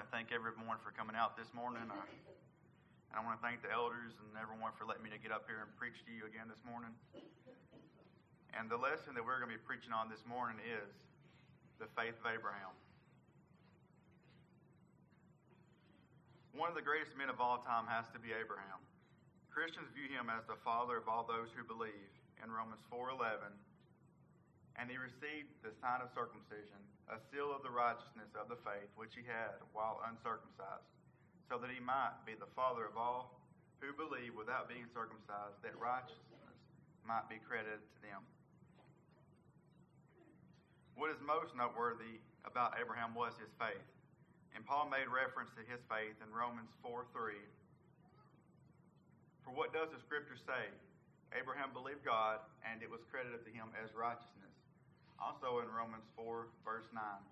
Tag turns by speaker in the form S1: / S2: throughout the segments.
S1: to thank everyone for coming out this morning. And I want to thank the elders and everyone for letting me to get up here and preach to you again this morning. And the lesson that we're going to be preaching on this morning is the faith of Abraham. One of the greatest men of all time has to be Abraham. Christians view him as the father of all those who believe in Romans 4:11. And he received the sign of circumcision, a seal of the righteousness of the faith which he had while uncircumcised, so that he might be the father of all who believe without being circumcised, that righteousness might be credited to them. What is most noteworthy about Abraham was his faith. And Paul made reference to his faith in Romans 4:3. For what does the scripture say? Abraham believed God, and it was credited to him as righteousness. Also in Romans 4, verse 9.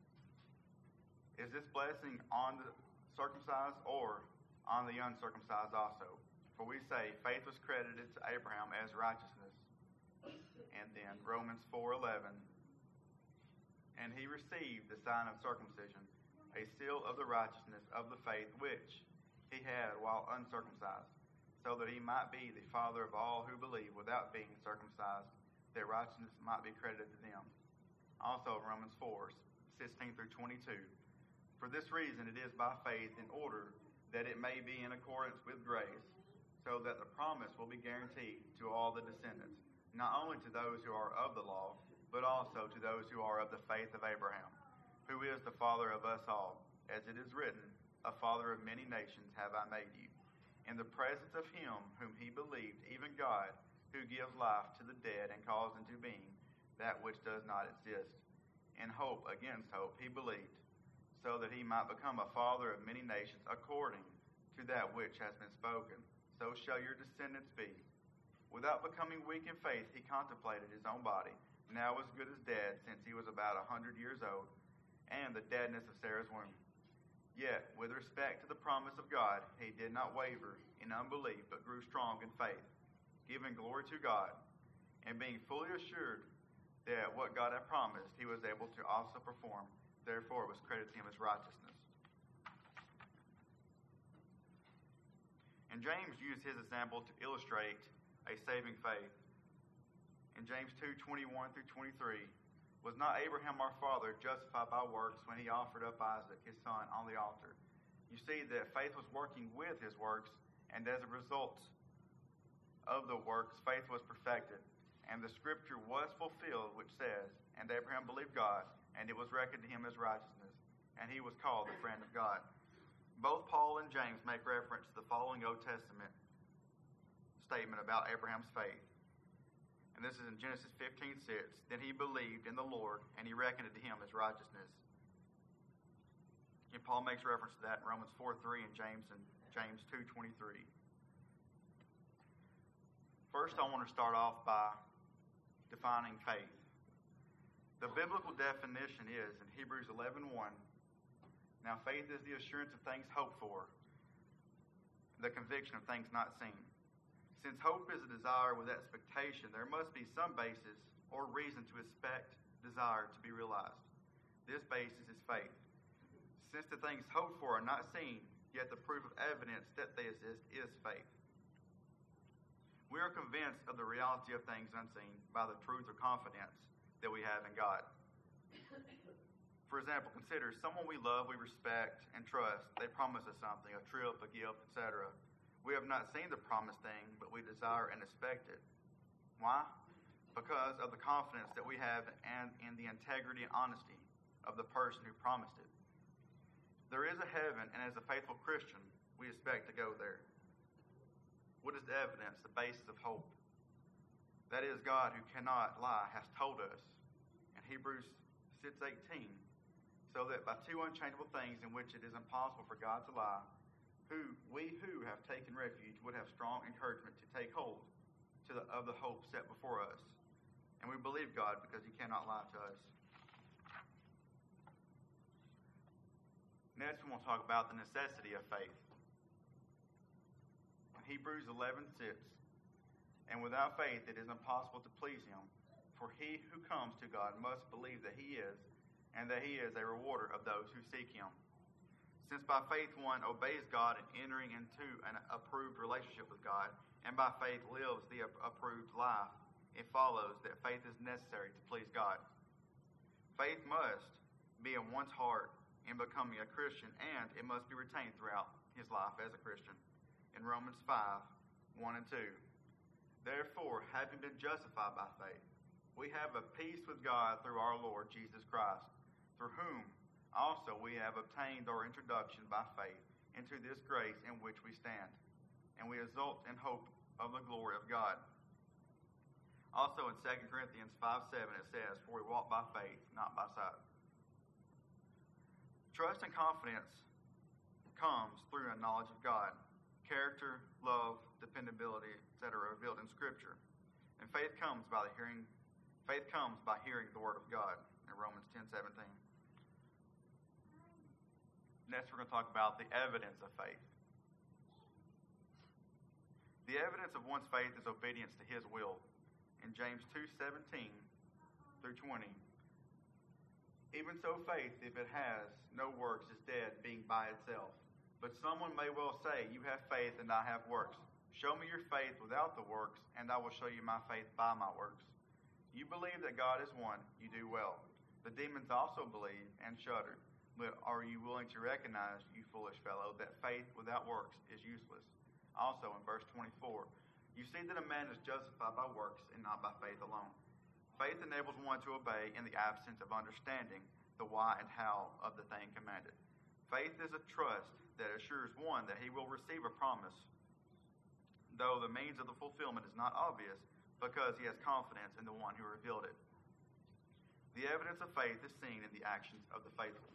S1: Is this blessing on the circumcised or on the uncircumcised also? For we say faith was credited to Abraham as righteousness. And then Romans 4:11. And he received the sign of circumcision, a seal of the righteousness of the faith which he had while uncircumcised, so that he might be the father of all who believe without being circumcised, that righteousness might be credited to them. Also Romans 4:16 through 22. For this reason it is by faith, in order that it may be in accordance with grace, so that the promise will be guaranteed to all the descendants, not only to those who are of the law, but also to those who are of the faith of Abraham, who is the father of us all. As it is written, a father of many nations have I made you, in the presence of him whom he believed, even God, who gives life to the dead and calls into being that which does not exist. In hope against hope he believed, so that he might become a father of many nations, according to that which has been spoken. So shall your descendants be. Without becoming weak in faith, he contemplated his own body, now as good as dead, since he was about 100 years old, and the deadness of Sarah's womb. Yet, with respect to the promise of God, he did not waver in unbelief, but grew strong in faith, giving glory to God, and being fully assured that what God had promised, he was able to also perform. Therefore, it was credited to him as righteousness. And James used his example to illustrate a saving faith. In James 2:21 through 23, was not Abraham our father justified by works when he offered up Isaac, his son, on the altar? You see that faith was working with his works, and as a result of the works, faith was perfected. And the scripture was fulfilled, which says, and Abraham believed God, and it was reckoned to him as righteousness, and he was called the friend of God. Both Paul and James make reference to the following Old Testament statement about Abraham's faith. And this is in Genesis 15:6. Then he believed in the Lord, and he reckoned it to him as righteousness. And Paul makes reference to that in Romans 4:3 and James 2:23. First, I want to start off by defining faith. The biblical definition is in Hebrews 11:1. Now faith is the assurance of things hoped for, the conviction of things not seen. Since hope is a desire with expectation, there must be some basis or reason to expect desire to be realized. This basis is faith. Since the things hoped for are not seen, yet the proof of evidence that they exist is faith. We are convinced of the reality of things unseen by the truth or confidence that we have in God. For example, consider someone we love, we respect, and trust. They promise us something, a trip, a gift, etc. We have not seen the promised thing, but we desire and expect it. Why? Because of the confidence that we have and in the integrity and honesty of the person who promised it. There is a heaven, and as a faithful Christian, we expect to go there. What is the evidence, the basis of hope? That is, God, who cannot lie, has told us in Hebrews 6:18, so that by two unchangeable things in which it is impossible for God to lie, we who have taken refuge would have strong encouragement to take hold of the hope set before us. And we believe God because he cannot lie to us. Next, we want to talk about the necessity of faith. In Hebrews 11:6, and without faith it is impossible to please him, for he who comes to God must believe that he is, and that he is a rewarder of those who seek him. Since by faith one obeys God in entering into an approved relationship with God, and by faith lives the approved life, it follows that faith is necessary to please God. Faith must be in one's heart in becoming a Christian, and it must be retained throughout his life as a Christian. In Romans 5, 1 and 2. Therefore, having been justified by faith, we have a peace with God through our Lord Jesus Christ, through whom also we have obtained our introduction by faith into this grace in which we stand, and we exult in hope of the glory of God. Also in 2 Corinthians 5:7 it says, "For we walk by faith, not by sight." Trust and confidence comes through a knowledge of God. Character, love, dependability, etc. are revealed in Scripture. And faith comes by hearing the Word of God in Romans 10:17. Next, we're going to talk about the evidence of faith. The evidence of one's faith is obedience to His will. In James 2:17 through 20, even so faith, if it has no works, is dead, being by itself. But someone may well say, you have faith and I have works. Show me your faith without the works, and I will show you my faith by my works. You believe that God is one, you do well. The demons also believe and shudder. But are you willing to recognize, you foolish fellow, that faith without works is useless? Also in verse 24, you see that a man is justified by works and not by faith alone. Faith enables one to obey in the absence of understanding the why and how of the thing commanded. Faith is a trust that assures one that he will receive a promise, though the means of the fulfillment is not obvious, because he has confidence in the one who revealed it. The evidence of faith is seen in the actions of the faithful.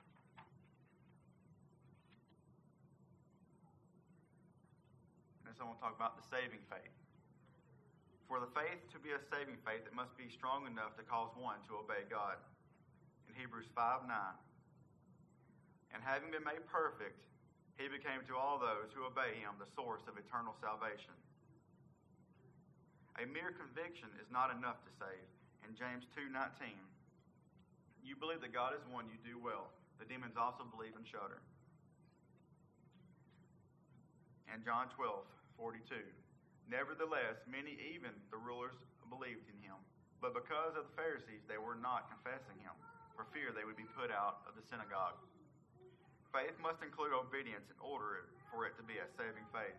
S1: Next, I want to talk about the saving faith. For the faith to be a saving faith, it must be strong enough to cause one to obey God. In Hebrews 5:9, and having been made perfect, he became to all those who obey him the source of eternal salvation. A mere conviction is not enough to save. In James 2:19, you believe that God is one, you do well. The demons also believe and shudder. And John 12:42, nevertheless, many, even the rulers, believed in him. But because of the Pharisees, they were not confessing him, for fear they would be put out of the synagogue. Faith must include obedience in order for it to be a saving faith.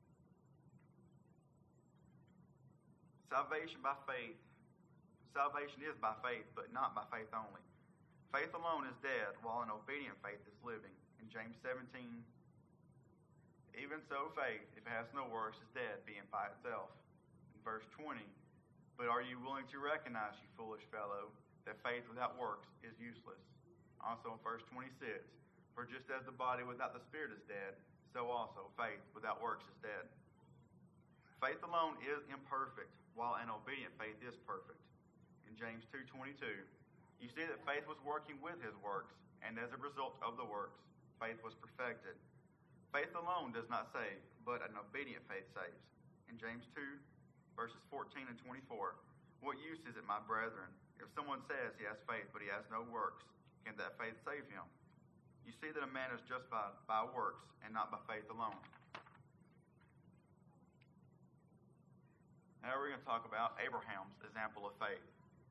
S1: Salvation by faith. Salvation is by faith, but not by faith only. Faith alone is dead, while an obedient faith is living. In James 17, even so faith, if it has no works, is dead, being by itself. In verse 20, but are you willing to recognize, you foolish fellow, that faith without works is useless? Also in verse 26, for just as the body without the spirit is dead, so also faith without works is dead. Faith alone is imperfect, while an obedient faith is perfect. In James 2:22, you see that faith was working with his works, and as a result of the works, faith was perfected. Faith alone does not save, but an obedient faith saves. In James 2, verses 14 and 24, what use is it, my brethren, if someone says he has faith, but he has no works? Can that faith save him? You see that a man is justified by works and not by faith alone. Now we're going to talk about Abraham's example of faith.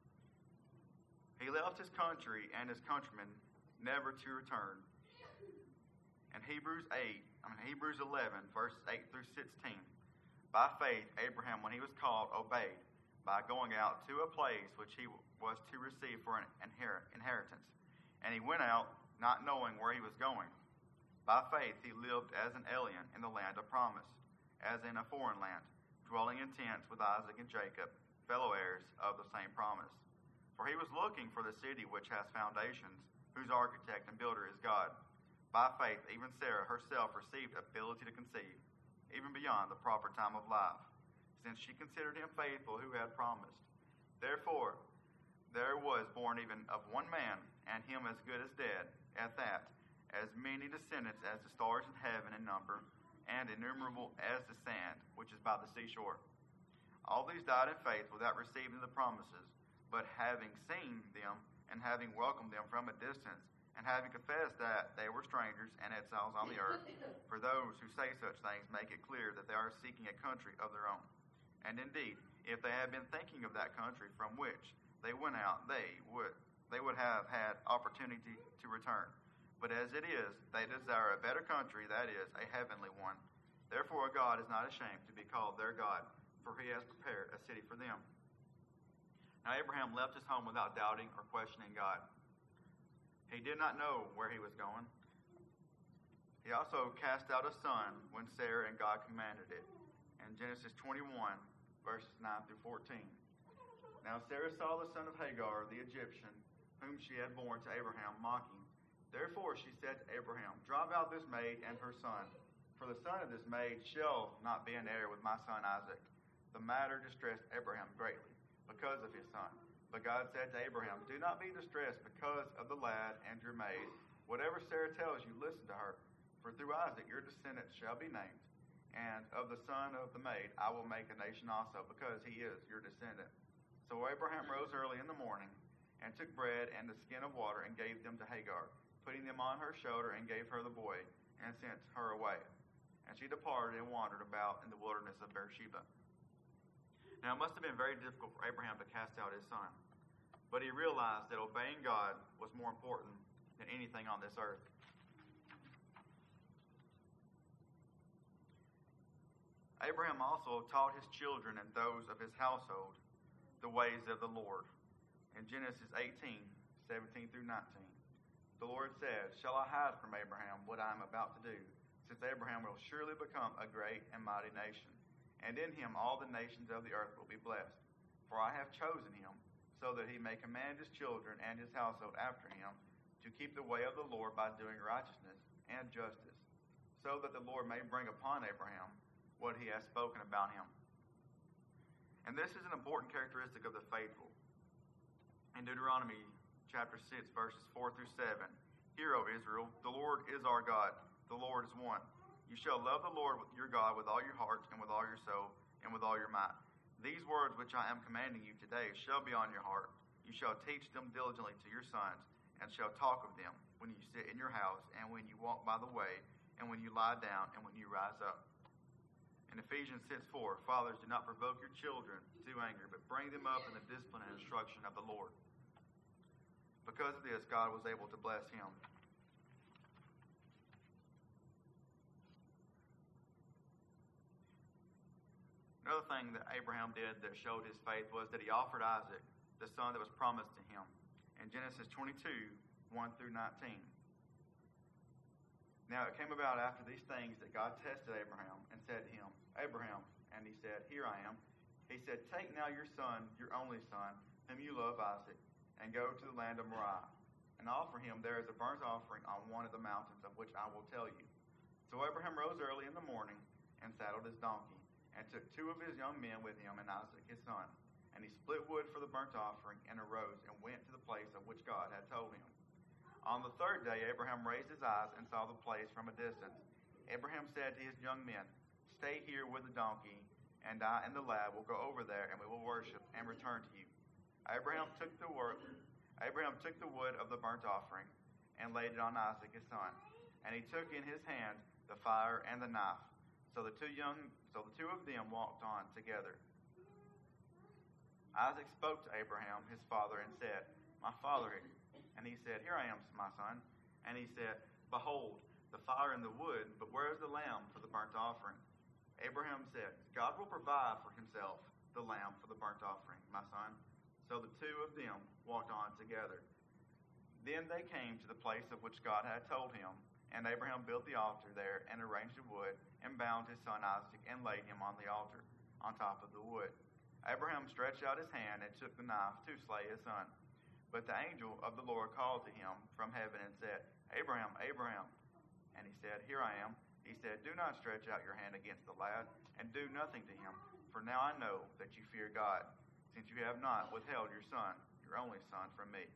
S1: He left his country and his countrymen never to return. In Hebrews 11, verses 8 through 16, by faith Abraham, when he was called, obeyed by going out to a place which he was to receive for an inheritance. And he went out not knowing where he was going. By faith he lived as an alien in the land of promise, as in a foreign land, dwelling in tents with Isaac and Jacob, fellow heirs of the same promise. For he was looking for the city which has foundations, whose architect and builder is God. By faith even Sarah herself received ability to conceive, even beyond the proper time of life, since she considered him faithful who had promised. Therefore there was born even of one man, and him as good as dead, at that, as many descendants as the stars in heaven in number, and innumerable as the sand, which is by the seashore. All these died in faith without receiving the promises, but having seen them, and having welcomed them from a distance, And having confessed that they were strangers and exiles on the earth, for those who say such things make it clear that they are seeking a country of their own. And indeed, if they had been thinking of that country from which they went out, they would have had opportunity to return. But as it is, they desire a better country, that is, a heavenly one. Therefore God is not ashamed to be called their God, for he has prepared a city for them. Now Abraham left his home without doubting or questioning God. He did not know where he was going. He also cast out a son when Sarah and God commanded it. In Genesis 21, verses 9 through 14. Now Sarah saw the son of Hagar, the Egyptian, whom she had borne to Abraham, mocking. Therefore she said to Abraham, Drive out this maid and her son, for the son of this maid shall not be an heir with my son Isaac. The matter distressed Abraham greatly because of his son. But God said to Abraham, Do not be distressed because of the lad and your maid. Whatever Sarah tells you, listen to her. For through Isaac your descendants shall be named. And of the son of the maid I will make a nation also, because he is your descendant. So Abraham rose early in the morning, and took bread and the skin of water, and gave them to Hagar, putting them on her shoulder, and gave her the boy, and sent her away. And she departed and wandered about in the wilderness of Beersheba. Now it must have been very difficult for Abraham to cast out his son. But he realized that obeying God was more important than anything on this earth. Abraham also taught his children and those of his household the ways of the Lord. In Genesis 18, 17 through 19, the Lord said, Shall I hide from Abraham what I am about to do, since Abraham will surely become a great and mighty nation? And in him all the nations of the earth will be blessed. For I have chosen him, so that he may command his children and his household after him to keep the way of the Lord by doing righteousness and justice, so that the Lord may bring upon Abraham what he has spoken about him. And this is an important characteristic of the faithful. In Deuteronomy chapter 6, verses 4 through 7, Hear, O Israel, the Lord is our God, the Lord is one. You shall love the Lord your God with all your heart and with all your soul and with all your might. These words which I am commanding you today shall be on your heart. You shall teach them diligently to your sons, and shall talk of them when you sit in your house, and when you walk by the way, and when you lie down, and when you rise up. In Ephesians 6:4, Fathers, do not provoke your children to anger, but bring them up in the discipline and instruction of the Lord. Because of this, God was able to bless him. Another thing that Abraham did that showed his faith was that he offered Isaac, the son that was promised to him. In Genesis 22, 1 through 19. Now it came about after these things that God tested Abraham and said to him, Abraham, and he said, Here I am. He said, Take now your son, your only son, whom you love, Isaac, and go to the land of Moriah, and offer him there as a burnt offering on one of the mountains of which I will tell you. So Abraham rose early in the morning and saddled his donkey, and took two of his young men with him and Isaac his son. And he split wood for the burnt offering, and arose and went to the place of which God had told him. On the third day Abraham raised his eyes and saw the place from a distance. Abraham said to his young men, Stay here with the donkey, and I and the lad will go over there, and we will worship and return to you. Abraham took the wood of the burnt offering, and laid it on Isaac his son. And he took in his hand the fire and the knife. So the two of them walked on together. Isaac spoke to Abraham his father and said, My father. And he said, Here I am, my son. And he said, Behold, the fire and the wood, but where is the lamb for the burnt offering? Abraham said, God will provide for himself the lamb for the burnt offering, my son. So the two of them walked on together. Then they came to the place of which God had told him. And Abraham built the altar there, and arranged the wood, and bound his son Isaac, and laid him on the altar, on top of the wood. Abraham stretched out his hand, and took the knife to slay his son. But the angel of the Lord called to him from heaven, and said, Abraham, Abraham. And he said, Here I am. He said, Do not stretch out your hand against the lad, and do nothing to him. For now I know that you fear God, since you have not withheld your son, your only son, from me.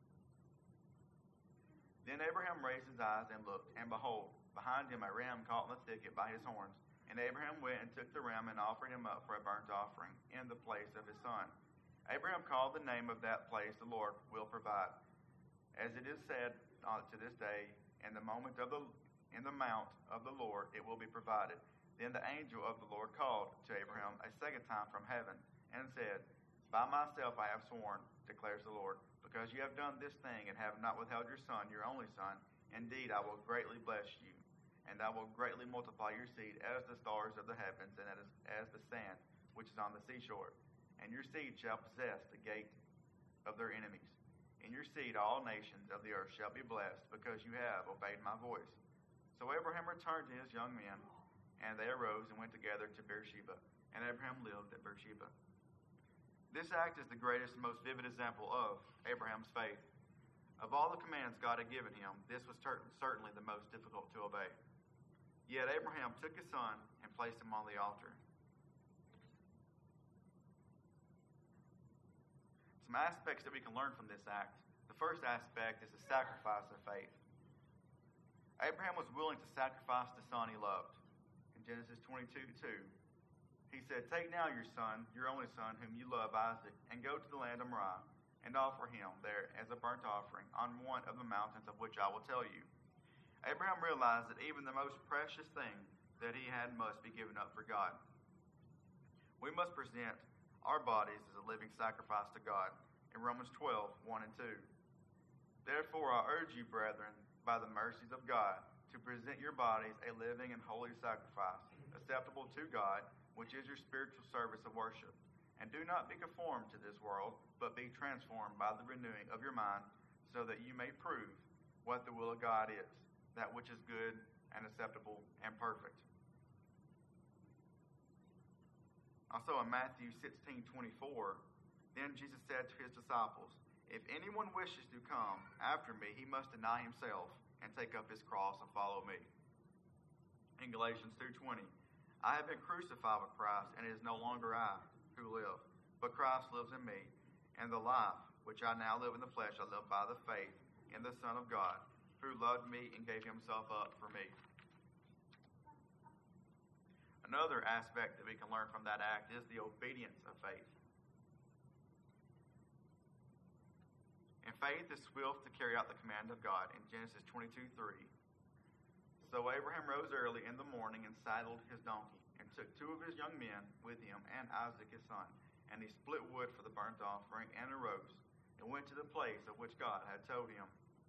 S1: Then Abraham raised his eyes and looked, and behold, behind him a ram caught in the thicket by his horns. And Abraham went and took the ram and offered him up for a burnt offering in the place of his son. Abraham called the name of that place, The Lord will provide. As it is said, to this day, in the mount of the Lord it will be provided. Then the angel of the Lord called to Abraham a second time from heaven, and said, By myself I have sworn, declares the Lord, because you have done this thing, and have not withheld your son, your only son. Indeed, I will greatly bless you, and I will greatly multiply your seed as the stars of the heavens, and as the sand which is on the seashore. And your seed shall possess the gate of their enemies. In your seed all nations of the earth shall be blessed, because you have obeyed my voice. So Abraham returned to his young men, and they arose and went together to Beersheba. And Abraham lived at Beersheba. This act is the greatest and most vivid example of Abraham's faith. Of all the commands God had given him, this was certainly the most difficult to obey. Yet Abraham took his son and placed him on the altar. Some aspects that we can learn from this act. The first aspect is the sacrifice of faith. Abraham was willing to sacrifice the son he loved. In Genesis 22:2, he said, Take now your son, your only son, whom you love, Isaac, and go to the land of Moriah, and offer him there as a burnt offering on one of the mountains of which I will tell you. Abraham realized that even the most precious thing that he had must be given up for God. We must present our bodies as a living sacrifice to God in Romans 12:1 and 2. Therefore I urge you, brethren, by the mercies of God, to present your bodies a living and holy sacrifice, acceptable to God, which is your spiritual service of worship. And do not be conformed to this world, but be transformed by the renewing of your mind, so that you may prove what the will of God is, that which is good and acceptable and perfect. Also in Matthew 16:24, then Jesus said to his disciples, If anyone wishes to come after me, he must deny himself and take up his cross and follow me. In Galatians 2:20, I have been crucified with Christ, and it is no longer I who live, but Christ lives in me. And the life which I now live in the flesh, I live by the faith in the Son of God, who loved me and gave himself up for me. Another aspect that we can learn from that act is the obedience of faith. And faith is swift to carry out the command of God in Genesis 22:3. So Abraham rose early in the morning and saddled his donkey, and took two of his young men with him and Isaac his son. And he split wood for the burnt offering, and arose, and went to the place of which God had told him.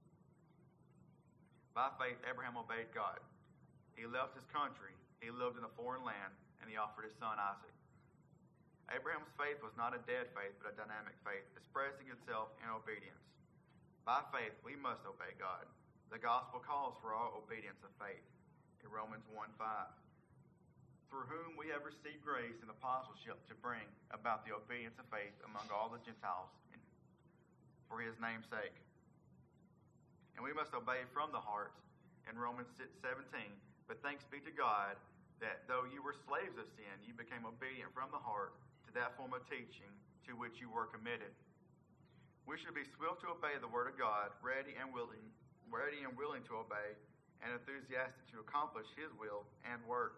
S1: By faith Abraham obeyed God. He left his country, he lived in a foreign land, and he offered his son Isaac. Abraham's faith was not a dead faith, but a dynamic faith, expressing itself in obedience. By faith we must obey God. The gospel calls for our obedience of faith in Romans 1:5, through whom we have received grace and apostleship to bring about the obedience of faith among all the Gentiles for his name's sake. And we must obey from the heart in Romans 6:17. But thanks be to God that though you were slaves of sin, you became obedient from the heart to that form of teaching to which you were committed. We should be swift to obey the word of God, ready and willing to obey, and enthusiastic to accomplish his will and work.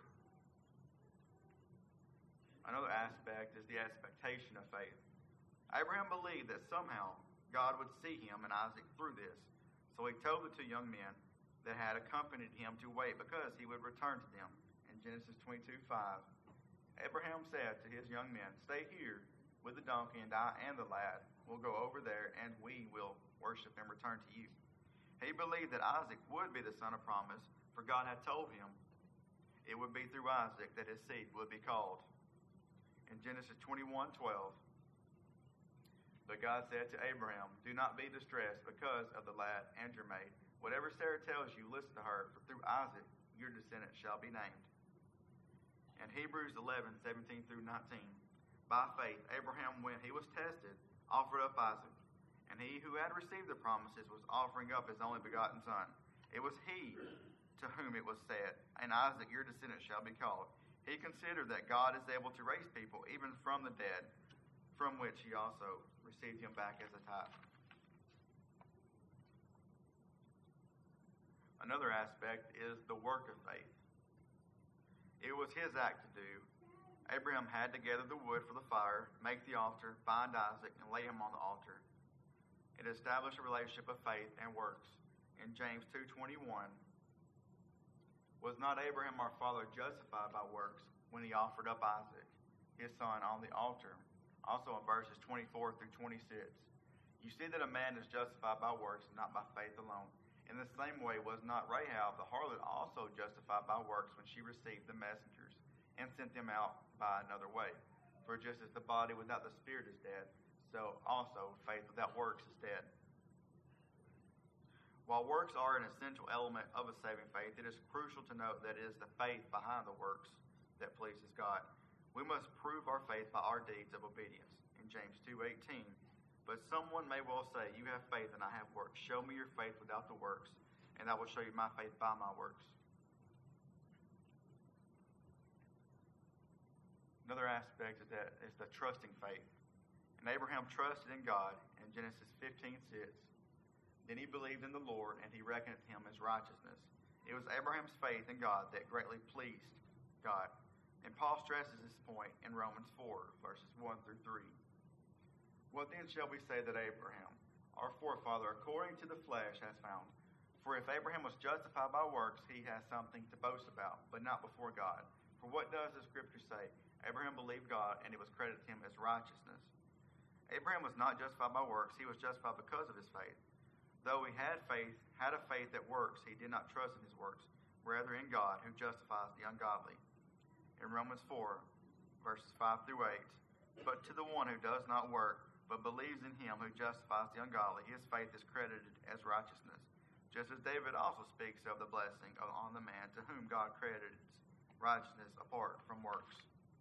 S1: Another aspect is the expectation of faith. Abraham believed that somehow God would see him and Isaac through this, so he told the two young men that had accompanied him to wait, because he would return to them. In Genesis 22:5, Abraham said to his young men, Stay here with the donkey, and I and the lad will go over there, and we will worship and return to you. He believed that Isaac would be the son of promise, for God had told him it would be through Isaac that his seed would be called. In Genesis 21:12, but God said to Abraham, Do not be distressed because of the lad and your maid. Whatever Sarah tells you, listen to her, for through Isaac your descendant shall be named. In Hebrews 11:17-19, by faith Abraham, when he was tested, offered up Isaac. And he who had received the promises was offering up his only begotten son. It was he to whom it was said, And Isaac your descendant shall be called. He considered that God is able to raise people even from the dead, from which he also received him back as a type. Another aspect is the work of faith. It was his act to do. Abraham had to gather the wood for the fire, make the altar, bind Isaac, and lay him on the altar. It established a relationship of faith and works. in James 2:21, was not Abraham our father justified by works when he offered up Isaac, his son, on the altar? Also in verses 24 through 26. You see that a man is justified by works and not by faith alone. In the same way was not Rahab the harlot also justified by works when she received the messengers and sent them out by another way? For just as the body without the spirit is dead, so also faith without works is dead. While works are an essential element of a saving faith, it is crucial to note that it is the faith behind the works that pleases God. We must prove our faith by our deeds of obedience. In James 2:18, but someone may well say, you have faith and I have works. Show me your faith without the works, and I will show you my faith by my works. Another aspect is the trusting faith. And Abraham trusted in God in Genesis 15:6. Then he believed in the Lord, and he reckoned it to him as righteousness. It was Abraham's faith in God that greatly pleased God. And Paul stresses this point in Romans 4, verses 1 through 3. What then shall we say that Abraham, our forefather, according to the flesh, has found? For if Abraham was justified by works, he has something to boast about, but not before God. For what does the Scripture say? Abraham believed God, and it was credited to him as righteousness. Abraham was not justified by works, he was justified because of his faith. Though he had a faith that works, he did not trust in his works, rather in God, who justifies the ungodly. In Romans 4, verses 5 through 8, but to the one who does not work, but believes in him who justifies the ungodly, his faith is credited as righteousness. Just as David also speaks of the blessing on the man to whom God credits righteousness apart from works.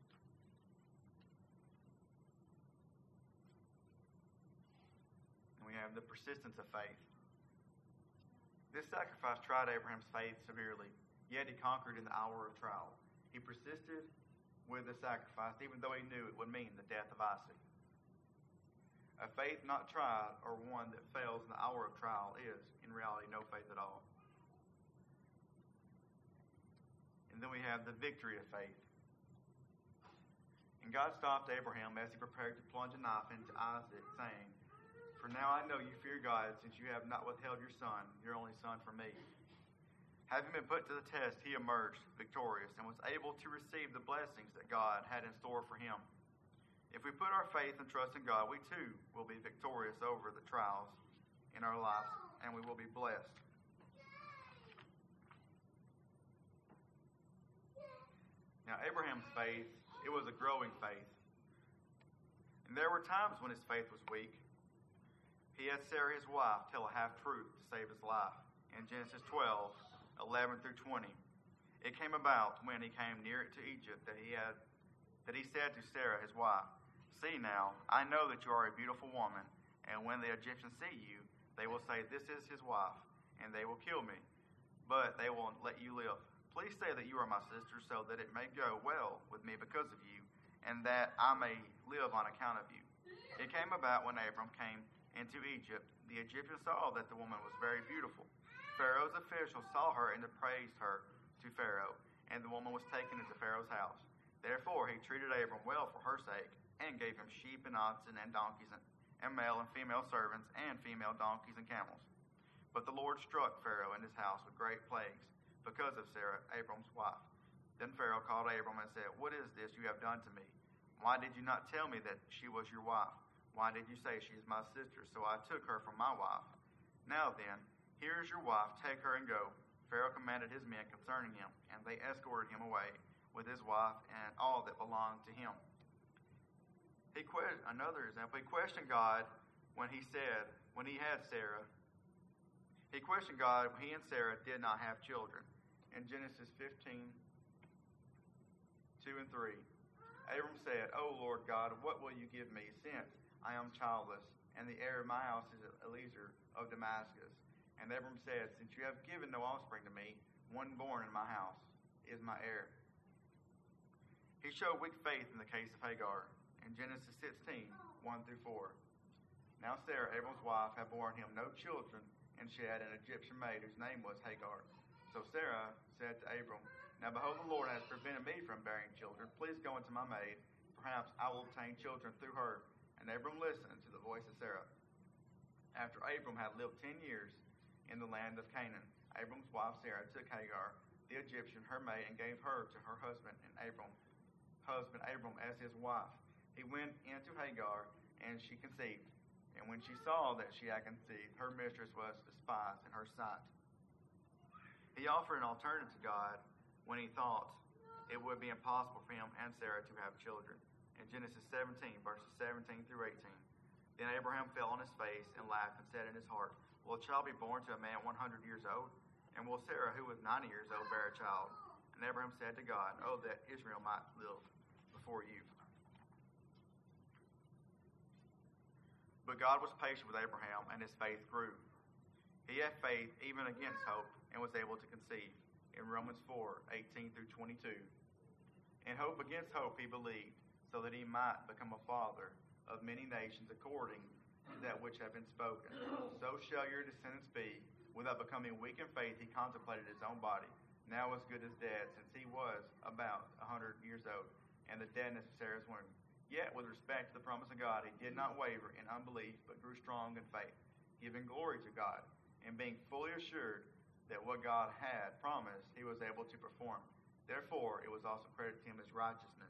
S1: And we have the persistence of faith. This sacrifice tried Abraham's faith severely, yet he conquered in the hour of trial. He persisted with the sacrifice, even though he knew it would mean the death of Isaac. A faith not tried, or one that fails in the hour of trial, is, in reality, no faith at all. And then we have the victory of faith. And God stopped Abraham as he prepared to plunge a knife into Isaac, saying, for now I know you fear God, since you have not withheld your son, your only son, from me. Having been put to the test, he emerged victorious and was able to receive the blessings that God had in store for him. If we put our faith and trust in God, we too will be victorious over the trials in our lives, and we will be blessed. Now, Abraham's faith, it was a growing faith. And there were times when his faith was weak. He had Sarah, his wife, tell a half-truth to save his life. In Genesis 12, 11 through 20. It came about when he came near to Egypt that he said to Sarah, his wife, see now, I know that you are a beautiful woman, and when the Egyptians see you, they will say, this is his wife, and they will kill me, but they will let you live. Please say that you are my sister, so that it may go well with me because of you, and that I may live on account of you. It came about when Abram came into Egypt, the Egyptians saw that the woman was very beautiful. Pharaoh's officials saw her and praised her to Pharaoh, and the woman was taken into Pharaoh's house. Therefore he treated Abram well for her sake, and gave him sheep and oxen and donkeys and male and female servants and female donkeys and camels. But the Lord struck Pharaoh and his house with great plagues because of Sarah, Abram's wife. Then Pharaoh called Abram and said, what is this you have done to me? Why did you not tell me that she was your wife? Why did you say she is my sister? So I took her for my wife. Now then, here is your wife, take her and go. Pharaoh commanded his men concerning him, and they escorted him away with his wife and all that belonged to him. Another example, he questioned God when he had Sarah. He questioned God when he and Sarah did not have children. In Genesis 15, 2 and 3, Abram said, O Lord God, what will you give me, since I am childless, and the heir of my house is Eliezer of Damascus? And Abram said, since you have given no offspring to me, one born in my house is my heir. He showed weak faith in the case of Hagar. In Genesis 16, 1 through 4. Now Sarah, Abram's wife, had borne him no children, and she had an Egyptian maid whose name was Hagar. So Sarah said to Abram, now behold, the Lord has prevented me from bearing children. Please go into my maid. Perhaps I will obtain children through her. And Abram listened to the voice of Sarah. After Abram had lived 10 years, in the land of Canaan. Abram's wife Sarah took Hagar, the Egyptian, her maid, and gave her to her husband Abram as his wife. He went into Hagar, and she conceived. And when she saw that she had conceived, her mistress was despised in her sight. He offered an alternative to God when he thought it would be impossible for him and Sarah to have children. In Genesis 17, verses 17 through 18. Then Abraham fell on his face and laughed and said in his heart, Will a child be born to a man 100 years old? And will Sarah, who was 90 years old, bear a child? And Abraham said to God, Oh, that Israel might live before you. But God was patient with Abraham, and his faith grew. He had faith even against hope and was able to conceive. In Romans 4:18 through 22. In hope against hope he believed, so that he might become a father of many nations according to that which had been spoken. So shall your descendants be. Without becoming weak in faith, he contemplated his own body, now as good as dead, since he was about 100 years old, and the deadness of Sarah's womb. Yet, with respect to the promise of God, he did not waver in unbelief, but grew strong in faith, giving glory to God, and being fully assured that what God had promised, he was able to perform. Therefore, it was also credited to him as righteousness.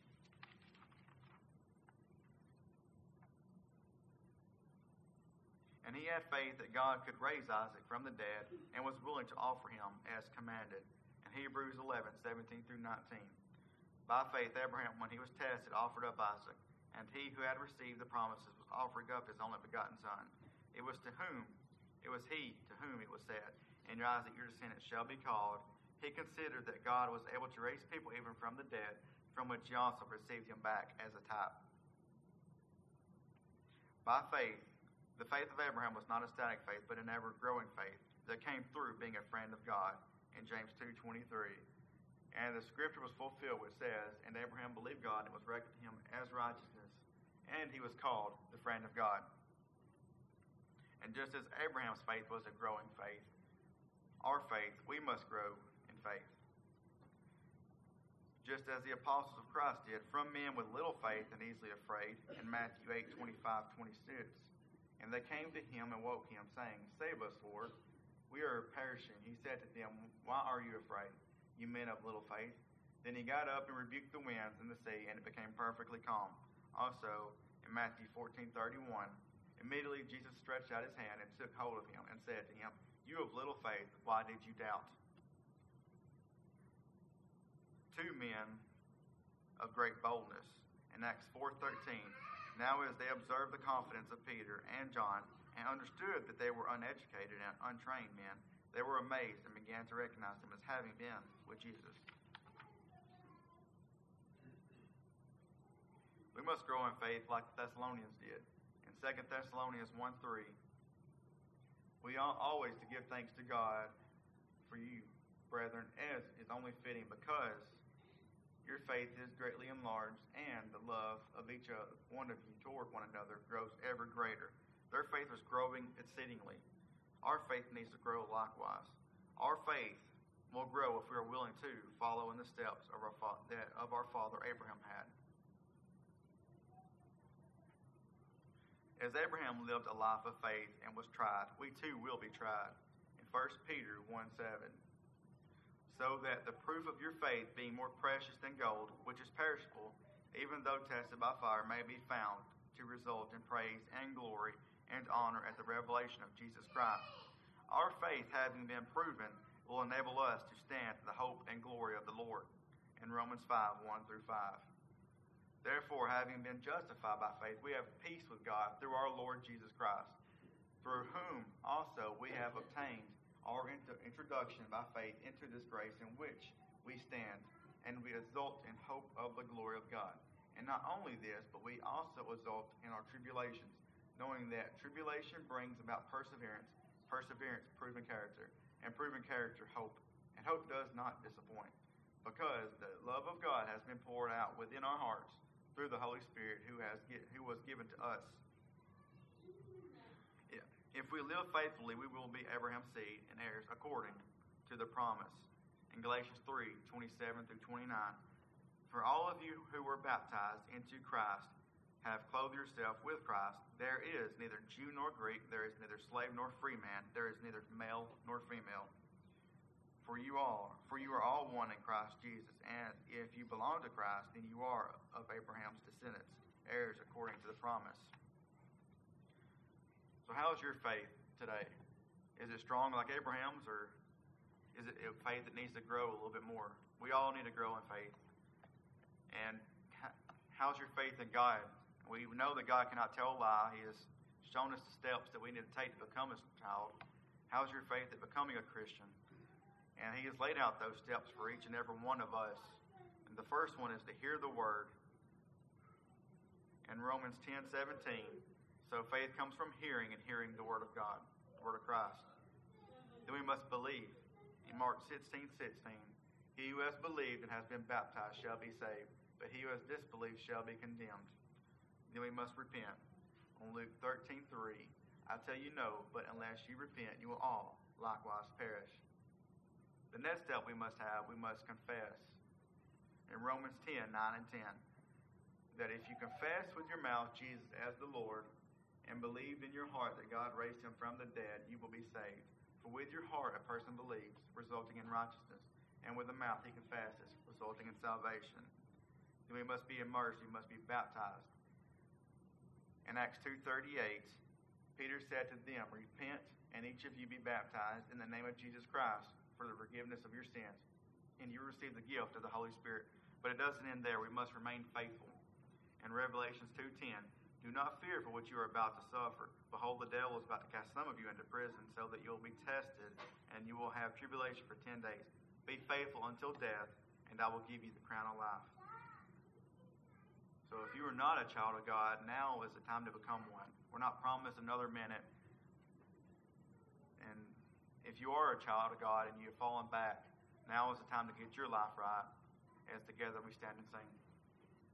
S1: And he had faith that God could raise Isaac from the dead, and was willing to offer him as commanded. In Hebrews 11:17 through 19. By faith, Abraham, when he was tested, offered up Isaac, and he who had received the promises was offering up his only begotten son. It was he to whom it was said, "In Isaac your descendants shall be called." He considered that God was able to raise people even from the dead, from which he also received him back as a type. By faith, the faith of Abraham was not a static faith, but an ever-growing faith that came through being a friend of God, in James 2:23. And the scripture was fulfilled, which says, "And Abraham believed God, and it was reckoned to him as righteousness, and he was called the friend of God." And just as Abraham's faith was a growing faith, our faith, we must grow in faith. Just as the apostles of Christ did, from men with little faith and easily afraid, in Matthew 8:25-26. And they came to him and woke him, saying, "Save us, Lord, we are perishing." He said to them, "Why are you afraid, you men of little faith?" Then he got up and rebuked the winds and the sea, and it became perfectly calm. Also, in Matthew 14:31, immediately Jesus stretched out his hand and took hold of him and said to him, "You of little faith, why did you doubt?" Two men of great boldness. In Acts 4:13, now as they observed the confidence of Peter and John and understood that they were uneducated and untrained men, they were amazed and began to recognize them as having been with Jesus. We must grow in faith like the Thessalonians did. In 2 Thessalonians 1:3, we ought always to give thanks to God for you, brethren, as is only fitting, because your faith is greatly enlarged, and the love of each one of you toward one another grows ever greater. Their faith was growing exceedingly. Our faith needs to grow likewise. Our faith will grow if we are willing to follow in the steps of our father Abraham had. As Abraham lived a life of faith and was tried, we too will be tried. In 1 Peter 1:7. So that the proof of your faith, being more precious than gold, which is perishable, even though tested by fire, may be found to result in praise and glory and honor at the revelation of Jesus Christ. Our faith, having been proven, will enable us to stand to the hope and glory of the Lord. In Romans 5:1-5. Therefore, having been justified by faith, we have peace with God through our Lord Jesus Christ, through whom also we have obtained our introduction by faith into this grace in which we stand, and we exult in hope of the glory of God. And not only this, but we also exult in our tribulations, knowing that tribulation brings about perseverance, perseverance proven character, and proven character hope. And hope does not disappoint, because the love of God has been poured out within our hearts through the Holy Spirit who was given to us. If we live faithfully, we will be Abraham's seed and heirs according to the promise. In Galatians 3:27-29, for all of you who were baptized into Christ have clothed yourself with Christ. There is neither Jew nor Greek, there is neither slave nor free man, there is neither male nor female. For you are all one in Christ Jesus. And if you belong to Christ, then you are of Abraham's descendants, heirs according to the promise. So how is your faith today? Is it strong like Abraham's, or is it a faith that needs to grow a little bit more? We all need to grow in faith. And how's your faith in God? We know that God cannot tell a lie. He has shown us the steps that we need to take to become a child. How's your faith in becoming a Christian? And He has laid out those steps for each and every one of us. And the first one is to hear the Word. In Romans 10:17, so faith comes from hearing, and hearing the Word of God, the Word of Christ. Then we must believe. In Mark 16:16, he who has believed and has been baptized shall be saved, but he who has disbelieved shall be condemned. Then we must repent. On Luke 13:3, I tell you no, but unless you repent, you will all likewise perish. The next step we must confess. In Romans 10:9 and 10, that if you confess with your mouth Jesus as the Lord, and believe in your heart that God raised him from the dead, you will be saved. For with your heart a person believes, resulting in righteousness, and with the mouth he confesses, resulting in salvation. Then we must be immersed, we must be baptized. In Acts 2:38, Peter said to them, repent, and each of you be baptized in the name of Jesus Christ for the forgiveness of your sins, and you receive the gift of the Holy Spirit. But it doesn't end there. We must remain faithful. In Revelations 2:10, do not fear for what you are about to suffer. Behold, the devil is about to cast some of you into prison, so that you will be tested, and you will have tribulation for 10 days. Be faithful until death, and I will give you the crown of life. So if you are not a child of God, now is the time to become one. We're not promised another minute. And if you are a child of God and you have fallen back, now is the time to get your life right, as together we stand and sing.